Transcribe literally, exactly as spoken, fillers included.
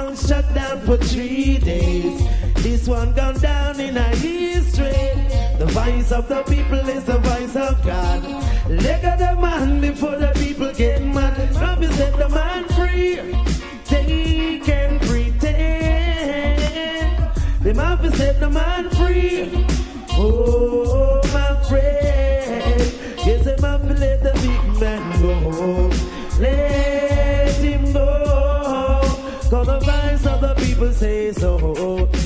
town shut down for three days. This one gone down in our history. The voice of the people is the voice of God. Leg of the man before the people get mad. Now we set the man free. They can pretend. They might be set the man free. Oh, my friend. Yes, they might be let the big man go. Let him go. Cause the voice of the people say so.